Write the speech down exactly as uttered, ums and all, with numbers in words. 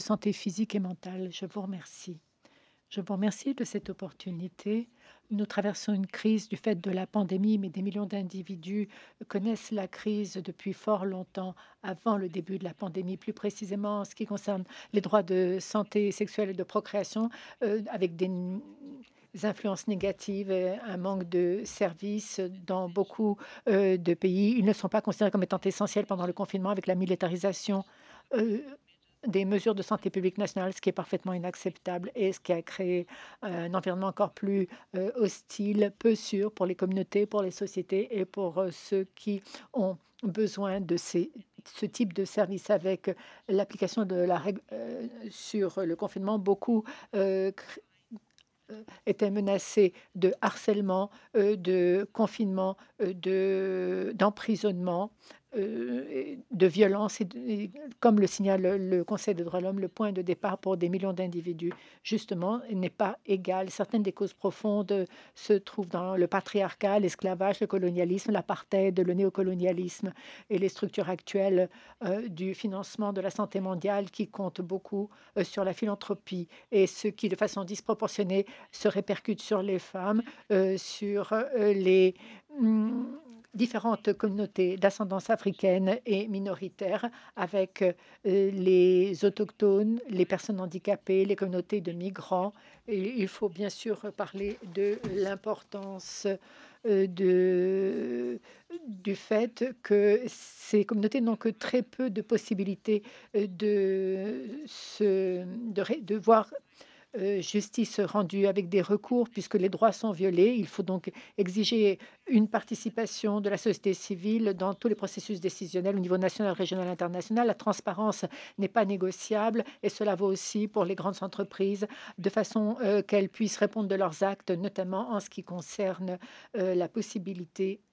santé physique et mentale. Je vous remercie. Je vous remercie de cette opportunité. Nous traversons une crise du fait de la pandémie, mais des millions d'individus connaissent la crise depuis fort longtemps, avant le début de la pandémie. Plus précisément, en ce qui concerne les droits de santé sexuelle et de procréation, heu, avec des n influences négatives et un manque de services dans beaucoup, heu, de pays. Ils ne sont pas considérés comme étant essentiels pendant le confinement avec la militarisation, heu, des mesures de santé publique nationale, ce qui est parfaitement inacceptable et ce qui a créé un environnement encore plus, heu, hostile, peu sûr pour les communautés, pour les sociétés et pour, heu, ceux qui ont besoin de ces ce type de service. Avec l'application de la règle, heu, sur le confinement, beaucoup, heu, cr heu, étaient menacés de harcèlement, heu, de confinement, heu, de d'emprisonnement, heu et de violence et de et comme le signale le Conseil des droits de l'homme, le point de départ pour des millions d'individus, justement, n'est pas égal. Certaines des causes profondes se trouvent dans le patriarcat, l'esclavage, le colonialisme, l'apartheid, le néocolonialisme et les structures actuelles, heu, du financement de la santé mondiale qui comptent beaucoup, heu, sur la philanthropie et ce qui, de façon disproportionnée, se répercute sur les femmes, heu, sur, heu, les, mmh, différentes communautés d'ascendance africaine et minoritaire avec, heu, les autochtones, les personnes handicapées, les communautés de migrants et il faut bien sûr parler de l'importance, heu, de du fait que ces communautés n'ont que très peu de possibilités, heu, de se de ré de voir, heu, justice rendue avec des recours puisque les droits sont violés. Il faut donc exiger une participation de la société civile dans tous les processus décisionnels au niveau national, régional, international. La transparence n'est pas négociable et cela vaut aussi pour les grandes entreprises de façon, heu, qu'elles puissent répondre de leurs actes, notamment en ce qui concerne, heu, la possibilité